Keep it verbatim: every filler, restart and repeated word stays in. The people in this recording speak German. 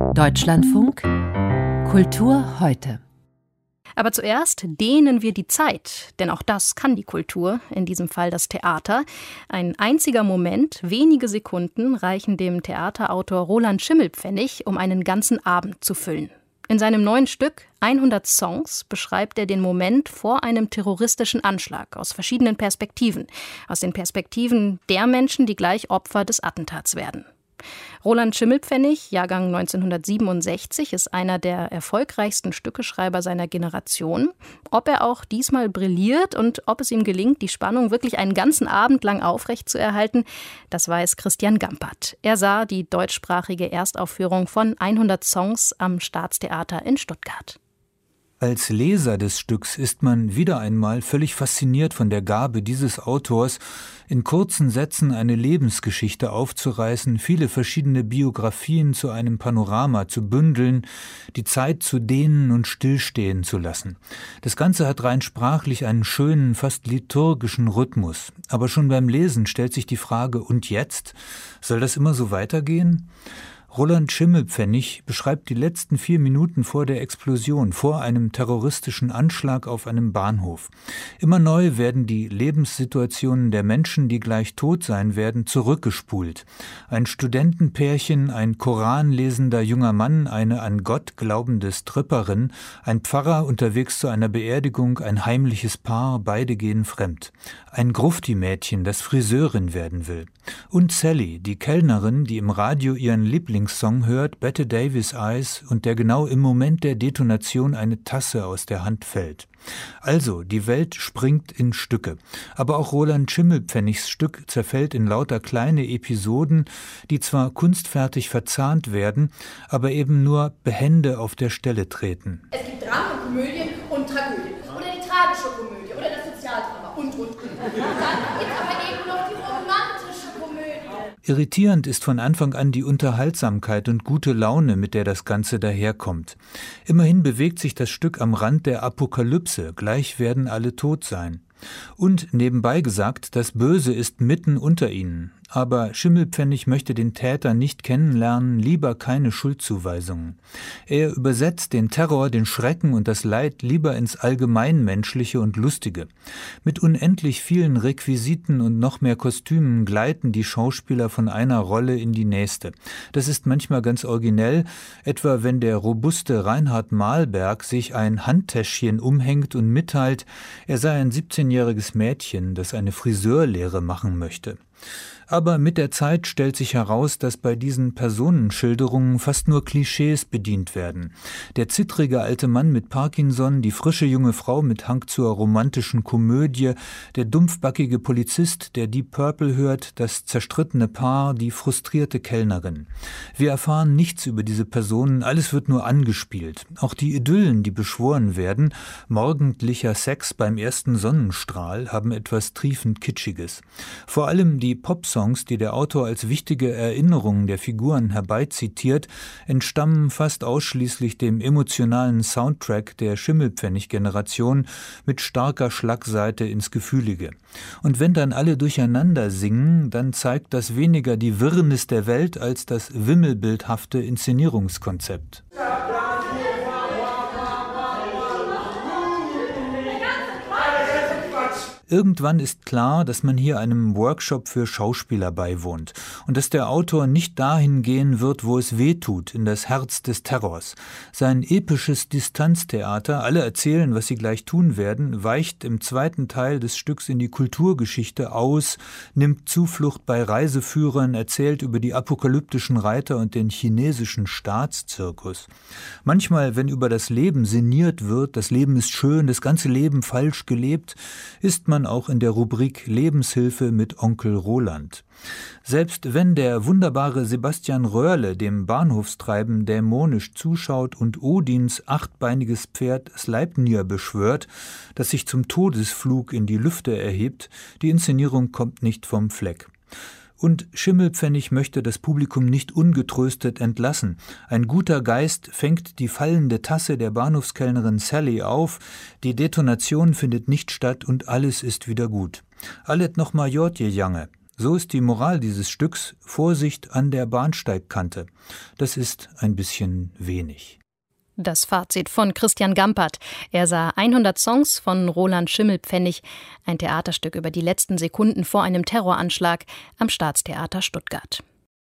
Deutschlandfunk Kultur heute. Aber zuerst dehnen wir die Zeit, denn auch das kann die Kultur, in diesem Fall das Theater. Ein einziger Moment, wenige Sekunden, reichen dem Theaterautor Roland Schimmelpfennig, um einen ganzen Abend zu füllen. In seinem neuen Stück hundert Songs beschreibt er den Moment vor einem terroristischen Anschlag aus verschiedenen Perspektiven. Aus den Perspektiven der Menschen, die gleich Opfer des Attentats werden. Roland Schimmelpfennig, Jahrgang neunzehnhundertsiebenundsechzig, ist einer der erfolgreichsten Stückeschreiber seiner Generation. Ob er auch diesmal brilliert und ob es ihm gelingt, die Spannung wirklich einen ganzen Abend lang aufrechtzuerhalten, das weiß Christian Gampert. Er sah die deutschsprachige Erstaufführung von hundert Songs am Staatstheater in Stuttgart. Als Leser des Stücks ist man wieder einmal völlig fasziniert von der Gabe dieses Autors, in kurzen Sätzen eine Lebensgeschichte aufzureißen, viele verschiedene Biografien zu einem Panorama zu bündeln, die Zeit zu dehnen und stillstehen zu lassen. Das Ganze hat rein sprachlich einen schönen, fast liturgischen Rhythmus. Aber schon beim Lesen stellt sich die Frage, und jetzt? Soll das immer so weitergehen? Roland Schimmelpfennig beschreibt die letzten vier Minuten vor der Explosion, vor einem terroristischen Anschlag auf einem Bahnhof. Immer neu werden die Lebenssituationen der Menschen, die gleich tot sein werden, zurückgespult. Ein Studentenpärchen, ein koranlesender junger Mann, eine an Gott glaubende Stripperin, ein Pfarrer unterwegs zu einer Beerdigung, ein heimliches Paar, beide gehen fremd. Ein Grufti-Mädchen, das Friseurin werden will. Und Sally, die Kellnerin, die im Radio ihren Lieblingssong hört, Bette Davis Eyes, und der genau im Moment der Detonation eine Tasse aus der Hand fällt. Also, die Welt springt in Stücke. Aber auch Roland Schimmelpfennigs Stück zerfällt in lauter kleine Episoden, die zwar kunstfertig verzahnt werden, aber eben nur behende auf der Stelle treten. Es gibt Dramen, Komödien und Tragödien. Oder die tragische Komödie oder das Sozialdrama und, und, und. Dann gibt es aber eben noch die romantische Komödie. Irritierend ist von Anfang an die Unterhaltsamkeit und gute Laune, mit der das Ganze daherkommt. Immerhin bewegt sich das Stück am Rand der Apokalypse, gleich werden alle tot sein. Und nebenbei gesagt, das Böse ist mitten unter ihnen. Aber Schimmelpfennig möchte den Täter nicht kennenlernen, lieber keine Schuldzuweisungen. Er übersetzt den Terror, den Schrecken und das Leid lieber ins Allgemeinmenschliche und Lustige. Mit unendlich vielen Requisiten und noch mehr Kostümen gleiten die Schauspieler von einer Rolle in die nächste. Das ist manchmal ganz originell, etwa wenn der robuste Reinhard Mahlberg sich ein Handtäschchen umhängt und mitteilt, er sei ein siebzehnjähriges Mädchen, das eine Friseurlehre machen möchte. Aber mit der Zeit stellt sich heraus, dass bei diesen Personenschilderungen fast nur Klischees bedient werden. Der zittrige alte Mann mit Parkinson, die frische junge Frau mit Hang zur romantischen Komödie, der dumpfbackige Polizist, der Deep Purple hört, das zerstrittene Paar, die frustrierte Kellnerin. Wir erfahren nichts über diese Personen, alles wird nur angespielt. Auch die Idyllen, die beschworen werden, morgendlicher Sex beim ersten Sonnenstrahl, haben etwas triefend Kitschiges. Vor allem die Popsongs, die der Autor als wichtige Erinnerungen der Figuren herbeizitiert, entstammen fast ausschließlich dem emotionalen Soundtrack der Schimmelpfennig-Generation mit starker Schlagseite ins Gefühlige. Und wenn dann alle durcheinander singen, dann zeigt das weniger die Wirrnis der Welt als das wimmelbildhafte Inszenierungskonzept. Irgendwann ist klar, dass man hier einem Workshop für Schauspieler beiwohnt und dass der Autor nicht dahin gehen wird, wo es weh tut, in das Herz des Terrors. Sein episches Distanztheater, alle erzählen, was sie gleich tun werden, weicht im zweiten Teil des Stücks in die Kulturgeschichte aus, nimmt Zuflucht bei Reiseführern, erzählt über die apokalyptischen Reiter und den chinesischen Staatszirkus. Manchmal, wenn über das Leben sinniert wird, das Leben ist schön, das ganze Leben falsch gelebt, ist man auch in der Rubrik Lebenshilfe mit Onkel Roland. Selbst wenn der wunderbare Sebastian Röhrle dem Bahnhofstreiben dämonisch zuschaut und Odins achtbeiniges Pferd Sleipnir beschwört, das sich zum Todesflug in die Lüfte erhebt, die Inszenierung kommt nicht vom Fleck. Und Schimmelpfennig möchte das Publikum nicht ungetröstet entlassen. Ein guter Geist fängt die fallende Tasse der Bahnhofskellnerin Sally auf, die Detonation findet nicht statt und alles ist wieder gut. Allet noch mal jort je jange. So ist die Moral dieses Stücks: Vorsicht an der Bahnsteigkante. Das ist ein bisschen wenig. Das Fazit von Christian Gampert. Er sah hundert Songs von Roland Schimmelpfennig, ein Theaterstück über die letzten Sekunden vor einem Terroranschlag am Staatstheater Stuttgart.